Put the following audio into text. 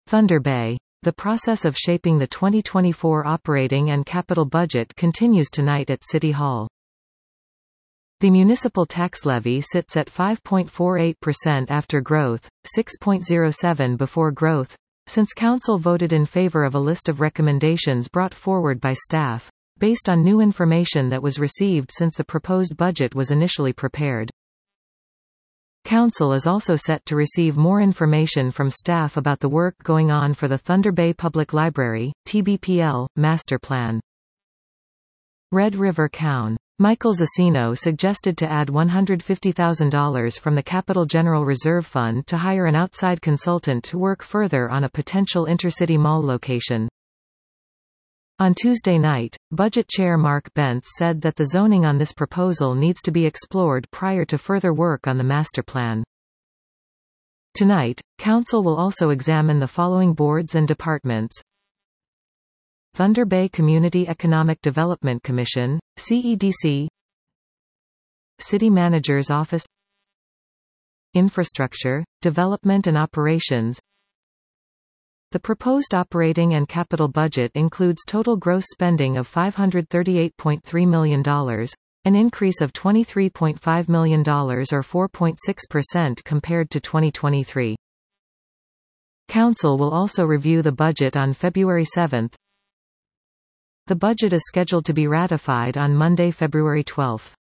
Thunder Bay. The process of shaping the 2024 operating and capital budget continues tonight at City Hall. The municipal tax levy sits at 5.48% after growth, 6.07% before growth, since Council voted in favor of a list of recommendations brought forward by staff, based on new information that was received since the proposed budget was initially prepared. Council is also set to receive more information from staff about the work going on for the Thunder Bay Public Library, TBPL, master plan. Red River Coun. Michael Zacino suggested to add $150,000 from the Capital General Reserve Fund to hire an outside consultant to work further on a potential intercity mall location. On Tuesday night, Budget Chair Mark Bentz said that the zoning on this proposal needs to be explored prior to further work on the master plan. Tonight, Council will also examine the following boards and departments: Thunder Bay Community Economic Development Commission, CEDC, City Manager's Office, Infrastructure, Development and Operations. The proposed operating and capital budget includes total gross spending of $538.3 million, an increase of $23.5 million or 4.6% compared to 2023. Council will also review the budget on February 7. The budget is scheduled to be ratified on Monday, February 12.